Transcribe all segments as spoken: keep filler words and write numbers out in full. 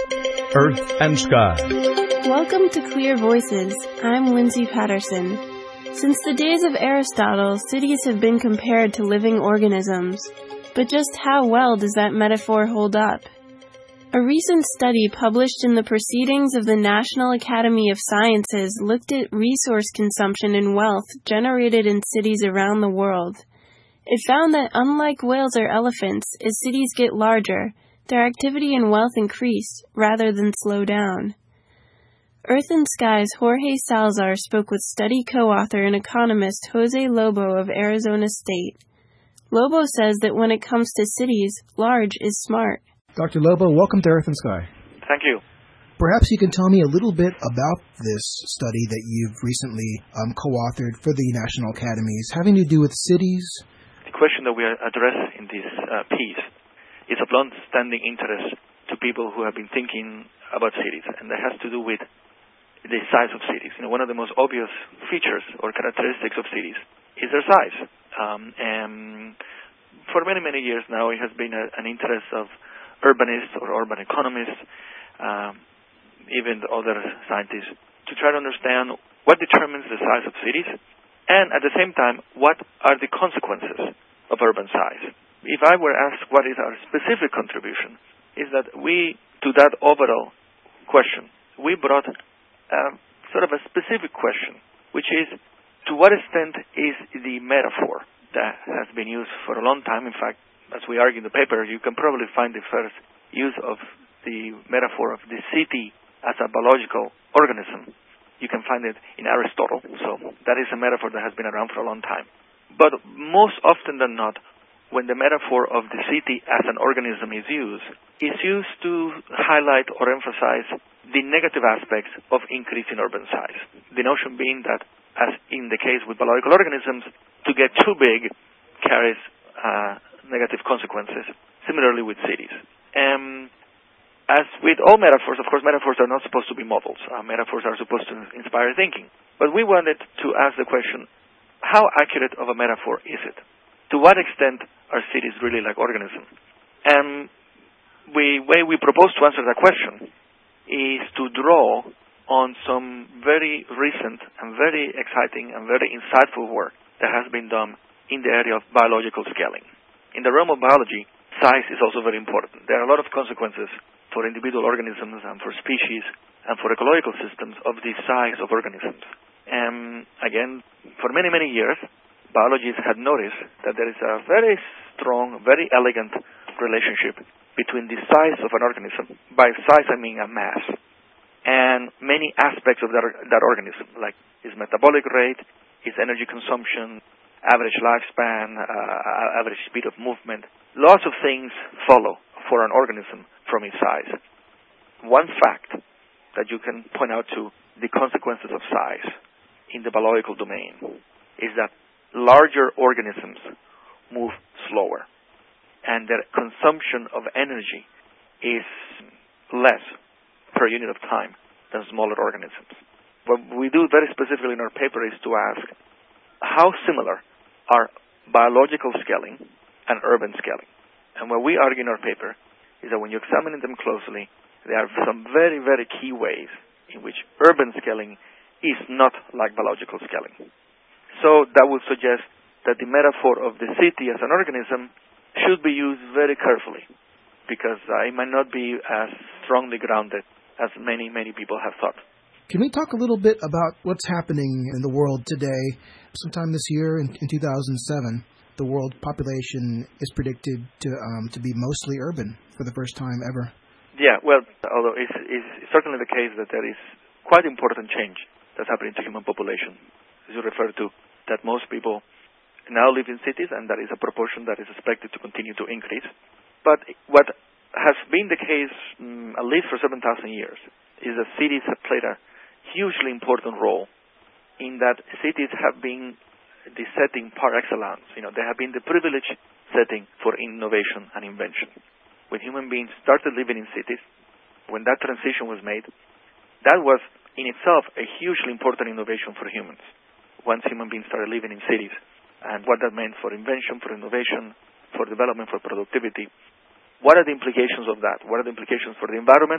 Earth and Sky. Welcome to Clear Voices. I'm Lindsay Patterson. Since the days of Aristotle, cities have been compared to living organisms. But just how well does that metaphor hold up? A recent study published in the Proceedings of the National Academy of Sciences looked at resource consumption and wealth generated in cities around the world. It found that unlike whales or elephants, as cities get larger, their activity and wealth increase rather than slow down. Earth and Sky's Jorge Salazar spoke with study co-author and economist Jose Lobo of Arizona State. Lobo says that when it comes to cities, large is smart. Doctor Lobo, welcome to Earth and Sky. Thank you. Perhaps you can tell me a little bit about this study that you've recently um, co-authored for the National Academies, having to do with cities. The question that we address in this uh, piece is of long-standing interest to people who have been thinking about cities, and that has to do with the size of cities. You know, one of the most obvious features or characteristics of cities is their size. Um, and for many, many years now, it has been a, an interest of urbanists or urban economists, um, even other scientists, to try to understand what determines the size of cities, and at the same time, what are the consequences of urban size. If I were asked what is our specific contribution, is that we, to that overall question, we brought uh, sort of a specific question, which is, to what extent is the metaphor that has been used for a long time? In fact, as we argue in the paper, you can probably find the first use of the metaphor of the city as a biological organism. You can find it in Aristotle, so that is a metaphor that has been around for a long time. But most often than not, when the metaphor of the city as an organism is used, it's used to highlight or emphasize the negative aspects of increasing urban size. The notion being that, as in the case with biological organisms, to get too big carries uh, negative consequences. Similarly with cities. Um, as with all metaphors, of course, metaphors are not supposed to be models. Uh, metaphors are supposed to inspire thinking. But we wanted to ask the question, how accurate of a metaphor is it? To what extent are cities really like organisms? And the way we propose to answer that question is to draw on some very recent and very exciting and very insightful work that has been done in the area of biological scaling. In the realm of biology, size is also very important. There are a lot of consequences for individual organisms and for species and for ecological systems of the size of organisms. And again, for many, many years, biologists had noticed that there is a very strong, very elegant relationship between the size of an organism, by size I mean a mass, and many aspects of that, that organism, like its metabolic rate, its energy consumption, average lifespan, uh, average speed of movement. Lots of things follow for an organism from its size. One fact that you can point out to the consequences of size in the biological domain is that larger organisms move slower, and their consumption of energy is less per unit of time than smaller organisms. What we do very specifically in our paper is to ask, how similar are biological scaling and urban scaling? And what we argue in our paper is that when you examine them closely, there are some very, very key ways in which urban scaling is not like biological scaling. So that would suggest that the metaphor of the city as an organism should be used very carefully, because uh, it might not be as strongly grounded as many, many people have thought. Can we talk a little bit about what's happening in the world today? Sometime this year, in, in two thousand seven, the world population is predicted to um, to be mostly urban for the first time ever. Yeah, well, although it's, it's certainly the case that there is quite important change that's happening to human population. As you refer to, that most people now live in cities, and that is a proportion that is expected to continue to increase. But what has been the case, um, at least for seven thousand years, is that cities have played a hugely important role in that cities have been the setting par excellence. You know, they have been the privileged setting for innovation and invention. When human beings started living in cities, when that transition was made, that was in itself a hugely important innovation for humans. Once human beings started living in cities, and what that meant for invention, for innovation, for development, for productivity. What are the implications of that? What are the implications for the environment?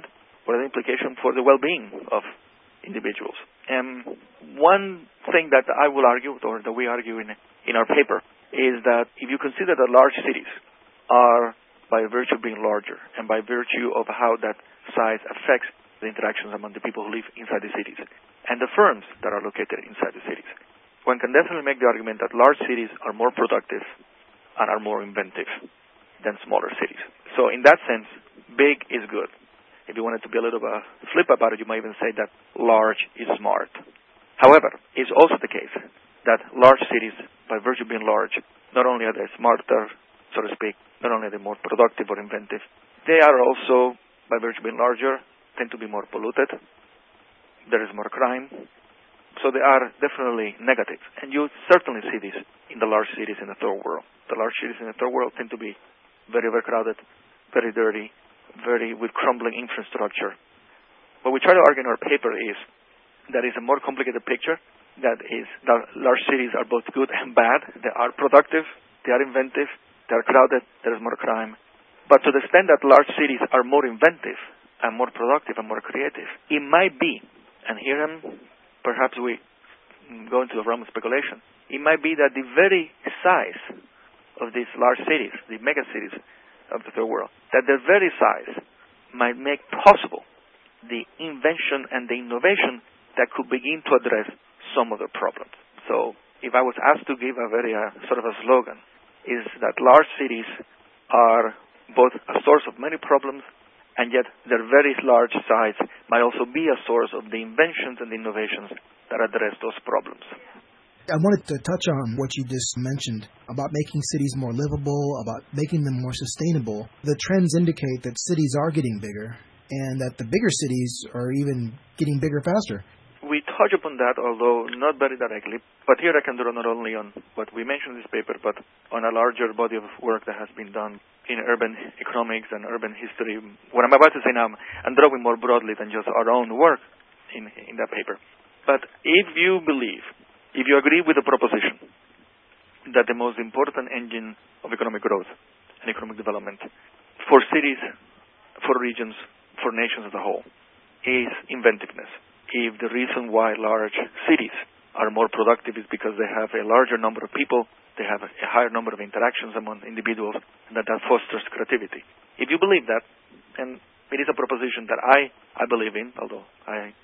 what are the implications for the well-being of individuals? And one thing that I will argue, or that we argue in, in our paper, is that if you consider that large cities are, by virtue of being larger, and by virtue of how that size affects the interactions among the people who live inside the cities, and the firms that are located inside the cities, one can definitely make the argument that large cities are more productive and are more inventive than smaller cities. So in that sense, big is good. If you wanted to be a little bit flip about it, you might even say that large is smart. However, it's also the case that large cities, by virtue of being large, not only are they smarter, so to speak, not only are they more productive or inventive, they are also, by virtue of being larger, tend to be more polluted. There is more crime. So they are definitely negative. And you certainly see this in the large cities in the third world. The large cities in the third world tend to be very overcrowded, very dirty, very with crumbling infrastructure. What we try to argue in our paper is that it's a more complicated picture. That is, that large cities are both good and bad. They are productive, they are inventive, they are crowded, there is more crime. But to the extent that large cities are more inventive and more productive and more creative, it might be, and here I'm, perhaps we go into a realm of speculation, it might be that the very size of these large cities, the mega cities of the third world, that their very size might make possible the invention and the innovation that could begin to address some of the problems. So if I was asked to give a very uh, sort of a slogan, is that large cities are both a source of many problems, and yet their very large size might also be a source of the inventions and the innovations that address those problems. I wanted to touch on what you just mentioned about making cities more livable, about making them more sustainable. The trends indicate that cities are getting bigger and that the bigger cities are even getting bigger faster. We touch upon that, although not very directly. But here I can draw not only on what we mentioned in this paper, but on a larger body of work that has been done in urban economics and urban history. What I'm about to say now, I'm drawing more broadly than just our own work in, in that paper. But if you believe, if you agree with the proposition that the most important engine of economic growth and economic development for cities, for regions, for nations as a whole is inventiveness, if the reason why large cities are more productive is because they have a larger number of people, they have a higher number of interactions among individuals, and that that fosters creativity. If you believe that, and it is a proposition that I, I believe in, although I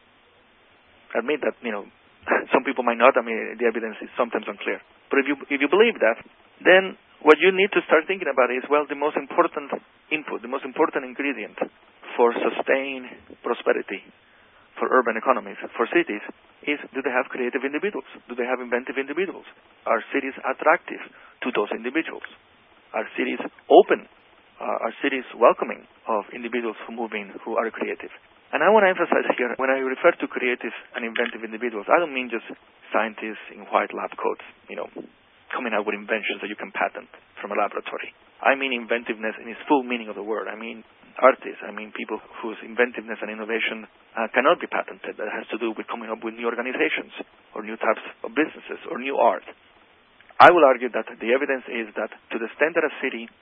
admit that, you know, some people might not. I mean, the evidence is sometimes unclear. But if you if you believe that, then what you need to start thinking about is, well, the most important input, the most important ingredient for sustained prosperity for urban economies, for cities, is do they have creative individuals? Do they have inventive individuals? Are cities attractive to those individuals? Are cities open? Uh, are cities welcoming of individuals who move in, who are creative? And I want to emphasize here, when I refer to creative and inventive individuals, I don't mean just scientists in white lab coats, you know, coming out with inventions that you can patent from a laboratory. I mean inventiveness in its full meaning of the word. I mean artists. I mean people whose inventiveness and innovation uh, cannot be patented. That has to do with coming up with new organizations or new types of businesses or new art. I will argue that the evidence is that to the extent that a city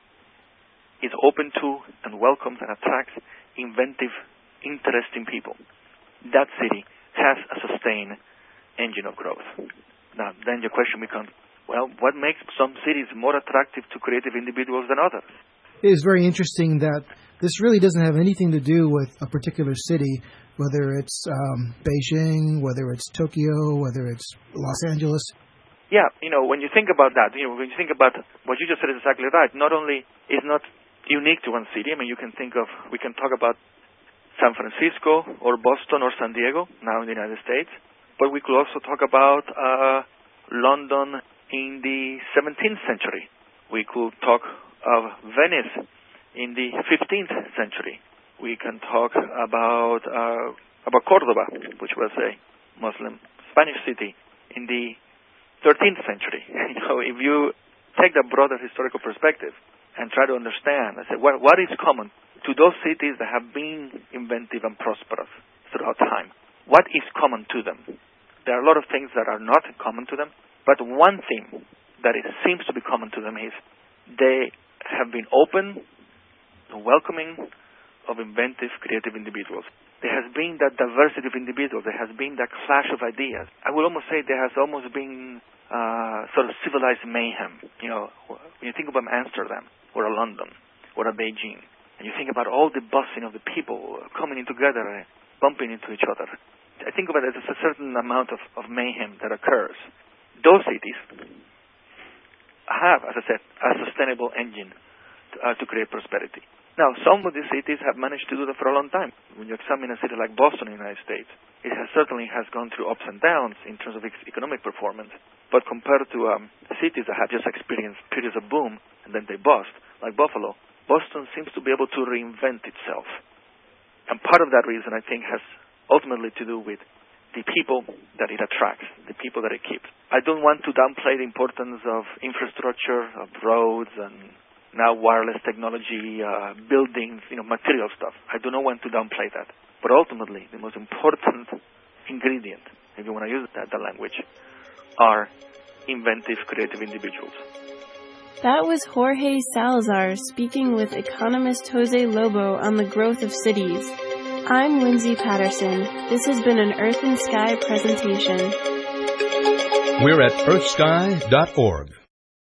is open to and welcomes and attracts inventive, interesting people, that city has a sustained engine of growth. Now, then your question becomes, well, what makes some cities more attractive to creative individuals than others? It is very interesting that this really doesn't have anything to do with a particular city, whether it's um, Beijing, whether it's Tokyo, whether it's Los Angeles. Yeah, you know, when you think about that, you know, when you think about what you just said is exactly right. Not only is not unique to one city. I mean, you can think of, we can talk about San Francisco or Boston or San Diego, now in the United States. But we could also talk about uh, London in the seventeenth century. We could talk of Venice in the fifteenth century. We can talk about uh, about Cordoba, which was a Muslim Spanish city in the thirteenth century. You know, if you take that broader historical perspective and try to understand, I say, what, what is common to those cities that have been inventive and prosperous throughout time? What is common to them? There are a lot of things that are not common to them, but one thing that it seems to be common to them is they have been open, welcoming of inventive, creative individuals. There has been that diversity of individuals. There has been that clash of ideas. I would almost say there has almost been uh, sort of civilized mayhem. You know, when you think about Amsterdam or London or Beijing, and you think about all the busing of the people coming in together and bumping into each other, I think about it as a certain amount of, of mayhem that occurs. Those cities have, as I said, a sustainable engine to, uh, to create prosperity. Now, some of these cities have managed to do that for a long time. When you examine a city like Boston in the United States, it has certainly has gone through ups and downs in terms of its economic performance. But compared to um, cities that have just experienced periods of boom and then they bust, like Buffalo, Boston seems to be able to reinvent itself. And part of that reason, I think, has ultimately to do with the people that it attracts, the people that it keeps. I don't want to downplay the importance of infrastructure, of roads, and now wireless technology, uh, buildings, you know, material stuff. I do not want to downplay that. But ultimately, the most important ingredient, if you want to use that, that language, are inventive, creative individuals. That was Jorge Salazar speaking with economist Jose Lobo on the growth of cities. I'm Lindsay Patterson. This has been an Earth and Sky presentation. We're at earth sky dot org.